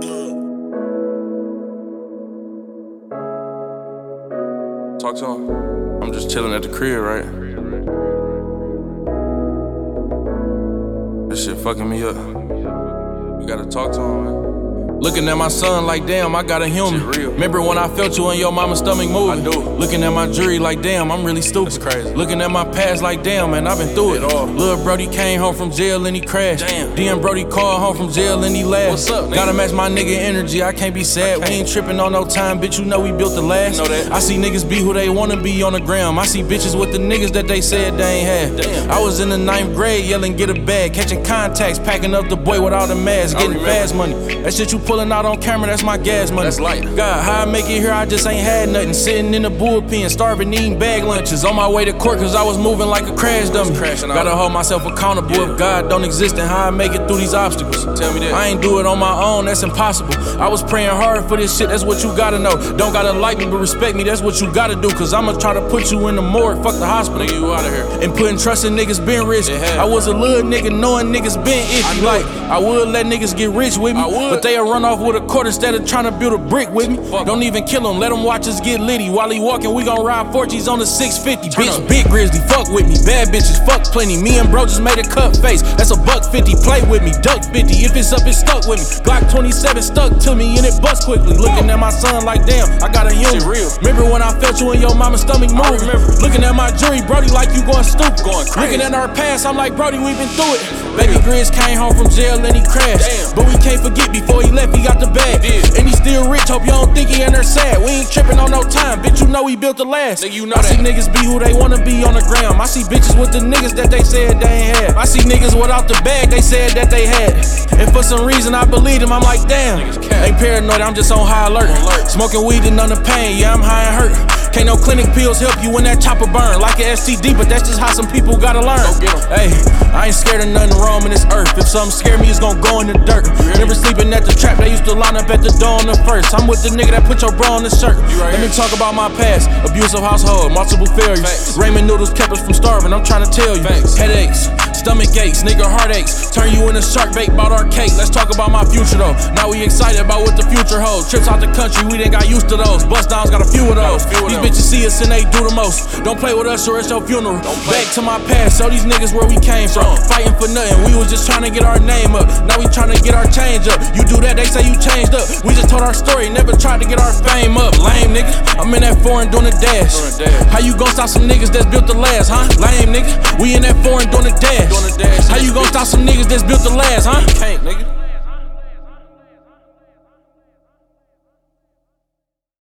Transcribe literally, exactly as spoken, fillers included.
Talk to him. I'm just chilling at the crib, right? This shit fucking me up. You gotta talk to him, man. Looking at my son like, damn, I got a human. Remember when I felt you in your mama's stomach moving? I do. Looking at my jury like, damn, I'm really stupid. That's crazy. Looking at my past like, damn, man, I've been through it. it all. Lil' Brody came home from jail and he crashed. Damn. D M Brody called home from jail and he laughed. What's up, nigga? Gotta match my nigga energy, I can't be sad. Can't. We ain't tripping on no time, bitch, you know we built the last. You know that. I see niggas be who they wanna be on the ground. I see bitches with the niggas that they said they ain't had. Damn. I was in the ninth grade yelling, get a bag. Catching contacts, packing up the boy without a mask. Getting fast money. That shit you pulling out on camera, that's my gas money. That's light. God, how I make it here, I just ain't had nothing. Sitting in the bullpen, starving, eating bag lunches. On my way to court, cause I was moving like a crash dummy. Gotta hold myself accountable yeah. if God don't exist and how I make it through these obstacles. Tell me that. I ain't do it on my own, that's impossible. I was praying hard for this shit, that's what you gotta know. Don't gotta like me, but respect me, that's what you gotta do. Cause I'ma try to put you in the morgue, fuck the hospital. Nigga, you out of here. And putting trust in niggas been rich. I was a little nigga knowing niggas been itchy. Like, I would let niggas get rich with me, but they'll run off with a quarter instead of trying to build a brick with me. Fuck. Don't even kill him, let him watch us get litty. While he walking, we gon' ride Forties on the six fifty. Turn bitch, up. Big Grizzly, fuck with me. Bad bitches, fuck plenty. Me and bro just made a cut face. That's a buck fifty, play with me. Duck fifty, if it's up, it's stuck with me. Glock twenty-seven stuck to me and it bust quickly. Looking at my son like, damn, I got a human. Real. Remember when I felt you in your mama's stomach moving? Looking at my jury, Brody, like you going stupid. Going crazy. Looking at our past, I'm like, Brody, we been through it. Baby Grizz came home from jail and he crashed. Damn. But we can't forget, before he left, he got the bag. Yeah. And he still rich, hope you don't think he in there sad. We ain't tripping on no time, bitch, you know we built the last. Nigga, you know I that. See niggas be who they wanna be on the ground. I see bitches with the niggas that they said they ain't had. I see niggas without the bag they said that they had. And for some reason I believe them, I'm like, damn. Ain't paranoid, I'm just on high alert. alert. Smoking weed and none of pain, yeah, I'm high and hurt. Can't no clinic pills help you when that chopper burn. Like an S T D, but that's just how some people gotta learn. Hey, I ain't scared of nothing wrong in this earth. If something scare me, it's gon' go in the dirt. Remember sleeping at the trap, they used to line up at the door on the first. I'm with the nigga that put your bro on the shirt. Let me talk about my past. Abusive household, multiple failures. Facts. Ramen noodles kept us from starving, I'm trying to tell you. Facts. Headaches, stomach aches, nigga heartaches. Turn you into shark bait, bought our cake. Let's talk about my future though. Now we excited about what the future holds. Trips out the country, we done got used to those. Bust downs, got a few of those. Few of these bitches see us and they do the most. Don't play with us or it's your funeral. Back to my past, show these niggas where we came from. Fighting for nothing, we was just trying to get our name up. Now we trying to get our change up. You do that, they say you changed up. We just told our story, never tried to get our fame up. Lame nigga, I'm in that foreign doing the dash. How you gon' stop some niggas that's built the last, huh? Lame nigga, we in that foreign doing the dash. How you gon' stop some niggas that's built the last, huh? Can't, nigga.